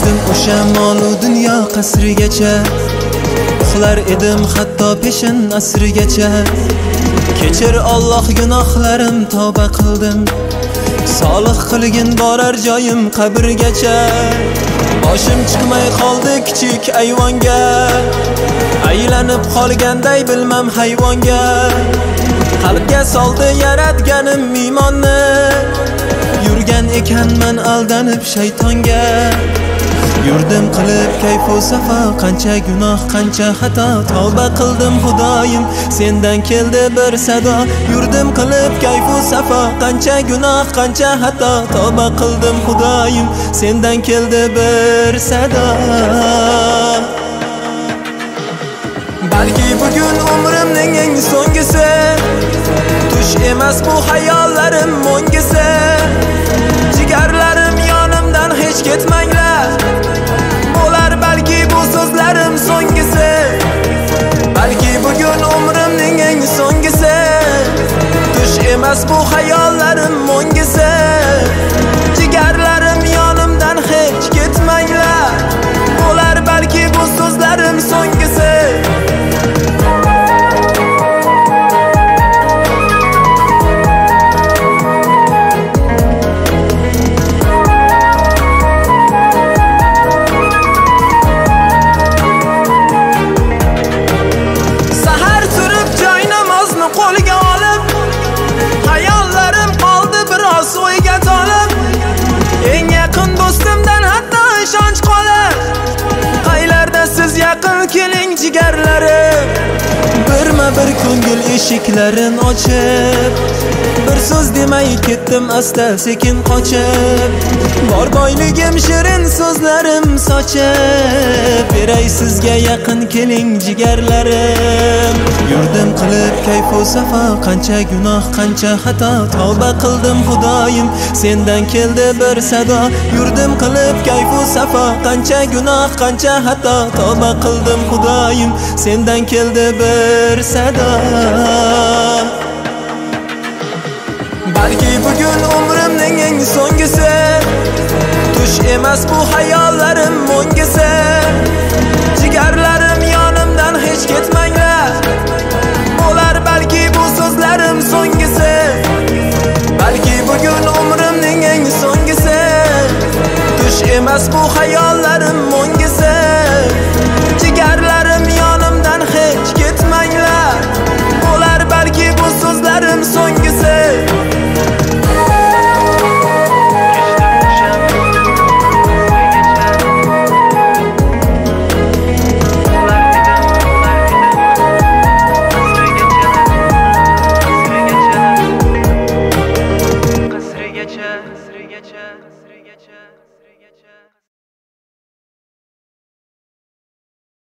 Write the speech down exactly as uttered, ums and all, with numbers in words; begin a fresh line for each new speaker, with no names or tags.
yetdim o'sha molu dunyo qasrigacha, uxlar edim hatto peshin asrigacha. Kechir Alloh gunohlarim tavba qildim, solih qilgin borar joyim qabrgacha. Boshim chiqmay qoldi kichik ayvonga, aylanib qolganday bilmam hayvonga. Qalbga soldi yaratganim iymonni, yurgan ekanman aldanib shaytonga. Yurdim qilib kayfu safo, qancha gunoh qancha xato, tavba qildim Xudoyim sendan keldi bir sado. Yurdim qilib kayfu safo, qancha gunoh qancha xato, tavba qildim Xudoyim sendan keldi bir sado. Balki bugun umrimning eng so'nggisi, tush emas bu hayollarim mo'ngisi. Jigarlarim yonimdan hech ketmanglar, bo'lar balki bu so'zlarim so'nggisi. Balki bugun umrimning eng so'nggisi, tush emas bu hayollarim mo'ngisi. Jigarlarim yonimdan hech ketmanglar, bo'lar balki bu so'zlarim so'nggisi. Keling jigarlarim, birma bir ko'ngil eshiklarin ochib, bir so'z demay ketdim asta sekin qochib. Bor boyligim shirin so'zlarim sochib, beray sizga yaqin keling jigarlarim. Yurdim qilib kayfu safo, qancha gunoh qancha xato, tavba qildim Xudoyim sendan keldi bir sado. Yurdim qilib kayfu safo, qancha gunoh qancha xato, tavba qildim Xudoyim sendan keldi bir sado. Balki bugun umrimning eng so'nggisi, tush emas bu hayollarim mo'ngisi. Jigarlarim yonimdan hech ketmanglar, bo'lar balki bu so'zlarim so'nggisi. Balki bugun umrimning eng so'nggisi, tush emas bu hayollarim mo'ngisi.